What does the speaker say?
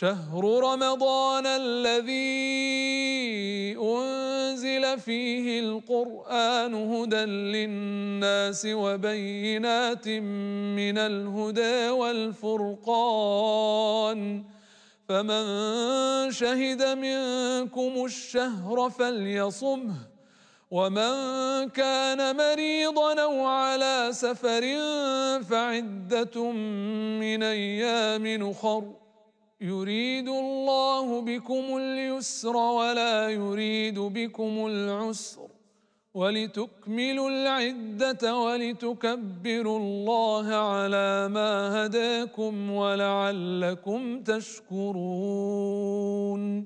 شهر رمضان الذي أنزل فيه القرآن هدى للناس وبينات من الهدى والفرقان، فمن شهد منكم الشهر فليصمه، ومن كان مريضا أو على سفر فعدة من أيام أخر، يريد الله بكم اليسر ولا يريد بكم العسر، ولتكملوا العدة ولتكبروا الله على ما هداكم ولعلكم تشكرون.